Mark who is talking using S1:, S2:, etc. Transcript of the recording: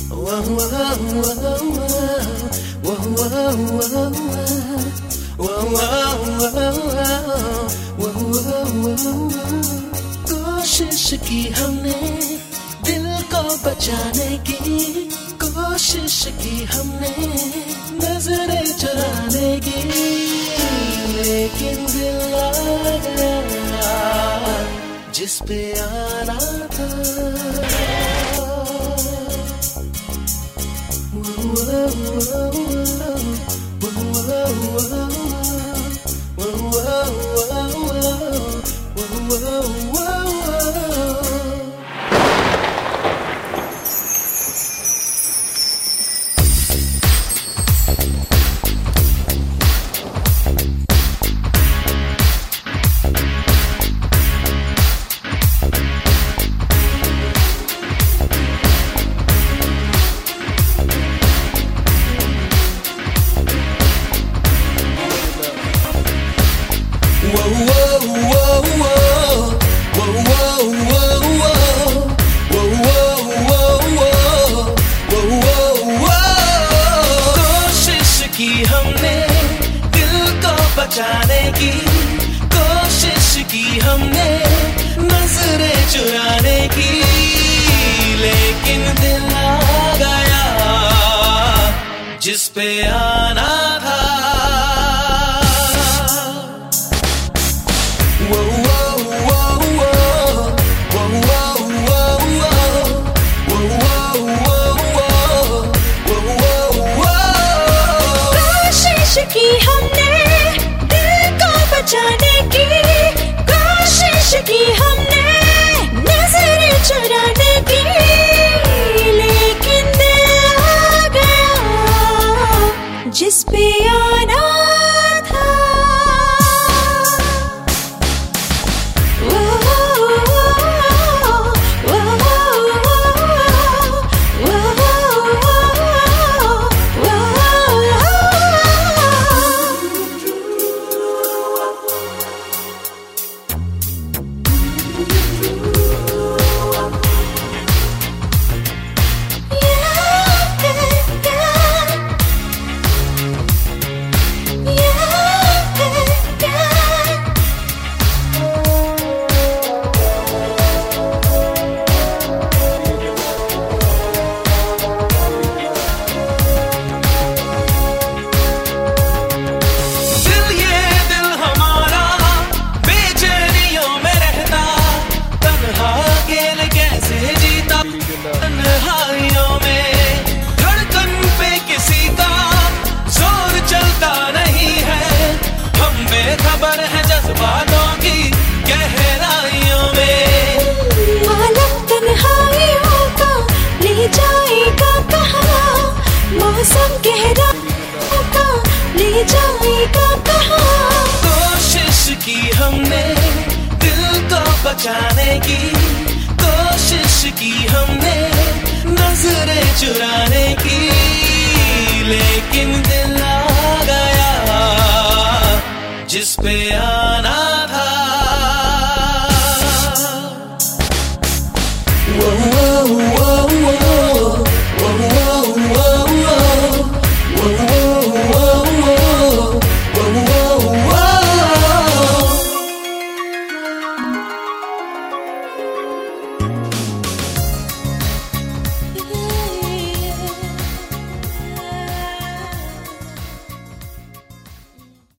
S1: कोशिश की हमने दिल को बचाने की, कोशिश की हमने नजरें चुराने की, लेकिन दिल आ गया जिस पे आना था। कोशिश की हमने दिल को बचाने की, कोशिश की हमने नजरें चुराने की, लेकिन दिल आ गया जिस पे आना था।
S2: की हमने दिल को बचाने की, कोशिश की हमने नजरें चुराने की, लेकिन दिल आ गया जिस पे आना था।
S1: तन्हाइयों में धड़कन पे किसी का जोर चलता नहीं है, हम बेखबर है जज्बातों की गहराइयों में।
S2: आलम तन्हाइयों का ले जाएगा कहाँ, मौसम गहराइयों का ले जाएगा कहाँ।
S1: कोशिश की हमने दिल को बचाने की, कोशिश की हमने नजरें चुराने की, लेकिन दिल आ गया जिस पे